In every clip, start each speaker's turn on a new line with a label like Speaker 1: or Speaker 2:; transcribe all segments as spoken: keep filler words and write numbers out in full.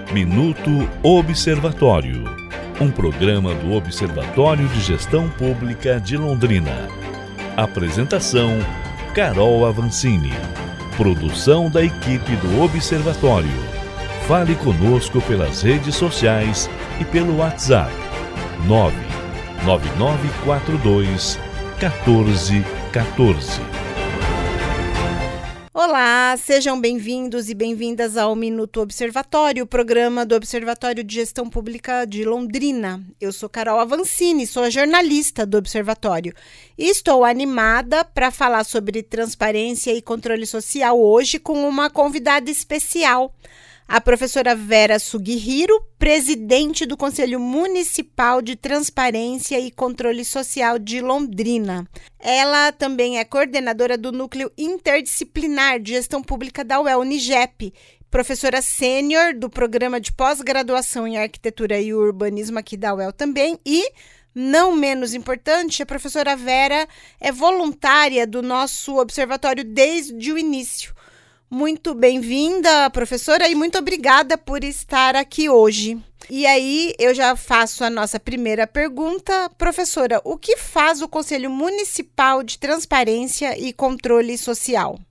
Speaker 1: Minuto Observatório, um programa do Observatório de Gestão Pública de Londrina. Apresentação: Carol Avancini. Produção da equipe do Observatório. Fale conosco pelas redes sociais e pelo WhatsApp nove nove nove quatro dois um quatro um quatro.
Speaker 2: Olá, sejam bem-vindos e bem-vindas ao Minuto Observatório, o programa do Observatório de Gestão Pública de Londrina. Eu sou Carol Avancini, sou a jornalista do Observatório e estou animada para falar sobre transparência e controle social hoje com uma convidada especial, a professora Vera Sugihiro, presidente do Conselho Municipal de Transparência e Controle Social de Londrina. Ela também é coordenadora do Núcleo Interdisciplinar de Gestão Pública da U E L Unigep, professora sênior do Programa de Pós-Graduação em Arquitetura e Urbanismo aqui da U E L também e, não menos importante, a professora Vera é voluntária do nosso observatório desde o início. Muito bem-vinda, professora, e muito obrigada por estar aqui hoje. E aí, eu já faço a nossa primeira pergunta. Professora, o que faz o Conselho Municipal de Transparência e Controle Social?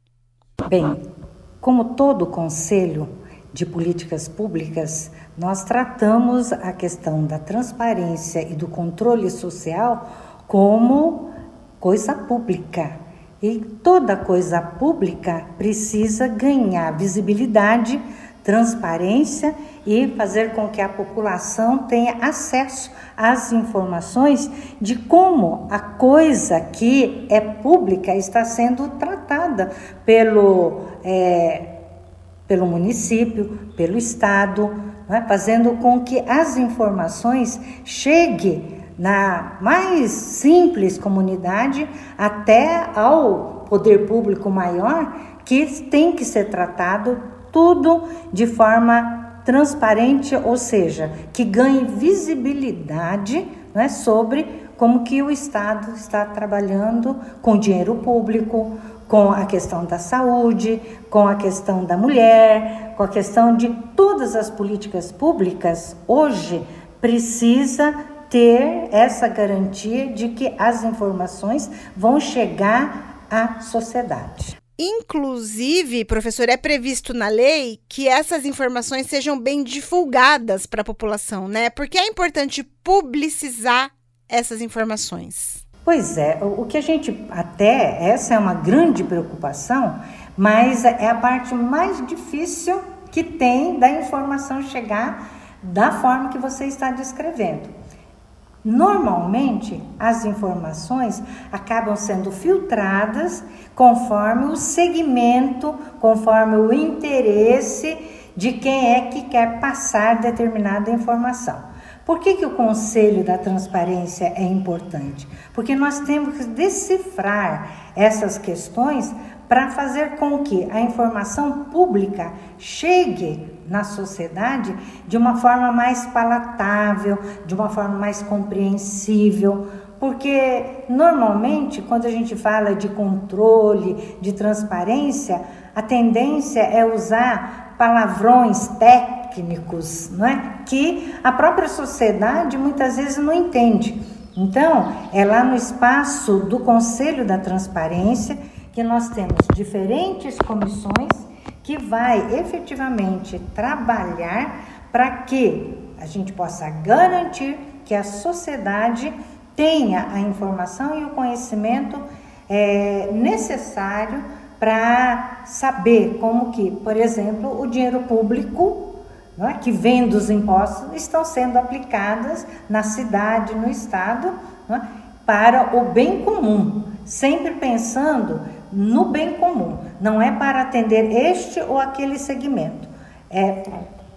Speaker 3: Bem, como todo conselho de políticas públicas, nós tratamos a questão da transparência e do controle social como coisa pública. E toda coisa pública precisa ganhar visibilidade, transparência e fazer com que a população tenha acesso às informações de como a coisa que é pública está sendo tratada pelo, é, pelo município, pelo Estado, né, fazendo com que as informações cheguem na mais simples comunidade até ao poder público maior, que tem que ser tratado tudo de forma transparente, ou seja, que ganhe visibilidade, né, sobre como que o Estado está trabalhando com dinheiro público, com a questão da saúde, com a questão da mulher, com a questão de todas as políticas públicas. Hoje precisa ter essa garantia de que as informações vão chegar à sociedade.
Speaker 2: Inclusive, professor, é previsto na lei que essas informações sejam bem divulgadas para a população, né? Porque é importante publicizar essas informações.
Speaker 3: Pois é, o que a gente até, essa é uma grande preocupação, mas é a parte mais difícil que tem da informação chegar da forma que você está descrevendo. Normalmente, as informações acabam sendo filtradas conforme o segmento, conforme o interesse de quem é que quer passar determinada informação. Por que que o Conselho da Transparência é importante? Porque nós temos que decifrar essas questões para fazer com que a informação pública chegue na sociedade de uma forma mais palatável, de uma forma mais compreensível, porque normalmente quando a gente fala de controle, de transparência, a tendência é usar palavrões técnicos, não é? Que a própria sociedade muitas vezes não entende. Então, é lá no espaço do Conselho da Transparência que nós temos diferentes comissões que vai efetivamente trabalhar para que a gente possa garantir que a sociedade tenha a informação e o conhecimento é, necessário para saber como que, por exemplo, o dinheiro público, não é, que vem dos impostos estão sendo aplicadas na cidade, no estado, não é, para o bem comum, sempre pensando no bem comum, não é para atender este ou aquele segmento, é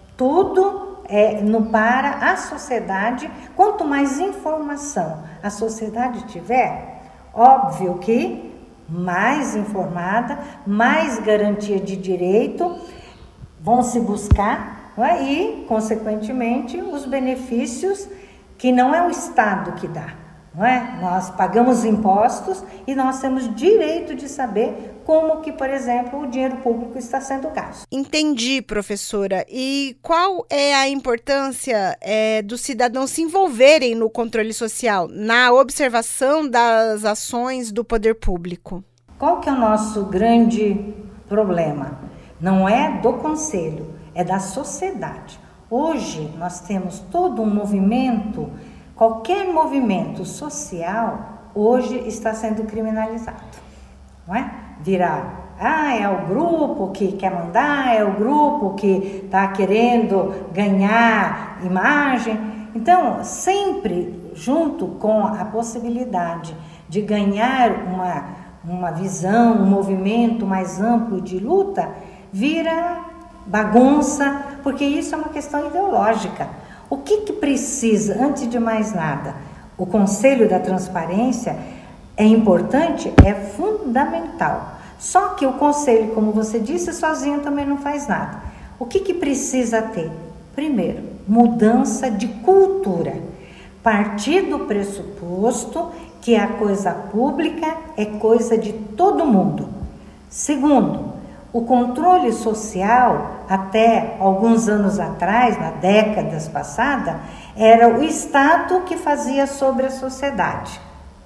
Speaker 3: tudo é, no para a sociedade. Quanto mais informação a sociedade tiver, óbvio que mais informada, mais garantia de direito vão se buscar, não é? E, consequentemente, os benefícios que não é o Estado que dá, não é? Nós pagamos impostos e nós temos direito de saber como que, por exemplo, o dinheiro público está sendo gasto.
Speaker 2: Entendi, professora. E qual é a importância é, dos cidadãos se envolverem no controle social, na observação das ações do poder público?
Speaker 3: Qual que é o nosso grande problema? Não é do conselho, é da sociedade. Hoje nós temos todo um movimento, qualquer movimento social hoje está sendo criminalizado, não é? Virar, ah, é o grupo que quer mandar, é o grupo que está querendo ganhar imagem. Então, sempre junto com a possibilidade de ganhar uma, uma visão, um movimento mais amplo de luta, vira bagunça, porque isso é uma questão ideológica. O que que precisa, antes de mais nada, o Conselho da Transparência é importante, é fundamental. Só que o Conselho, como você disse, sozinho também não faz nada. O que que precisa ter? Primeiro, mudança de cultura. Partir do pressuposto que a coisa pública é coisa de todo mundo. Segundo, o controle social, até alguns anos atrás, nas décadas passadas, era o Estado que fazia sobre a sociedade.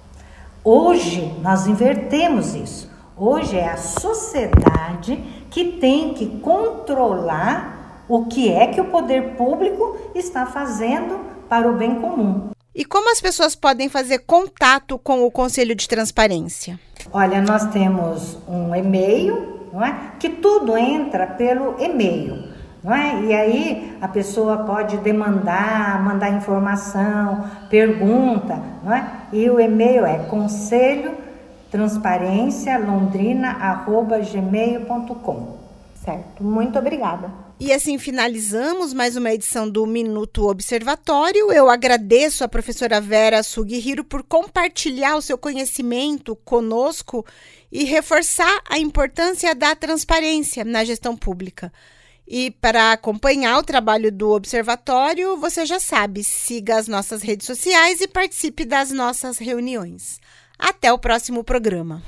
Speaker 3: Hoje, nós invertemos isso. Hoje é a sociedade que tem que controlar o que é que o poder público está fazendo para o bem comum.
Speaker 2: E como as pessoas podem fazer contato com o Conselho de Transparência?
Speaker 3: Olha, nós temos um e-mail, não é? Que tudo entra pelo e-mail, não é? E aí a pessoa pode demandar, mandar informação, pergunta, não é? E o e-mail é conselho transparência londrina arroba gmail ponto com.
Speaker 4: Certo, muito obrigada.
Speaker 2: E assim finalizamos mais uma edição do Minuto Observatório. Eu agradeço a professora Vera Sugihiro por compartilhar o seu conhecimento conosco e reforçar a importância da transparência na gestão pública. E para acompanhar o trabalho do Observatório, você já sabe, siga as nossas redes sociais e participe das nossas reuniões. Até o próximo programa.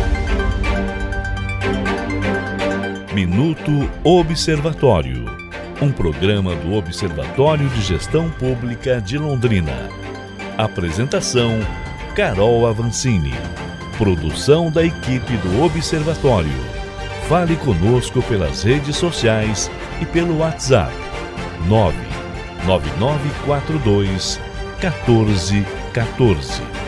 Speaker 1: Minuto Observatório, um programa do Observatório de Gestão Pública de Londrina. Apresentação, Carol Avancini. Produção da equipe do Observatório. Fale conosco pelas redes sociais e pelo WhatsApp nove nove nove quatro dois um quatro um quatro.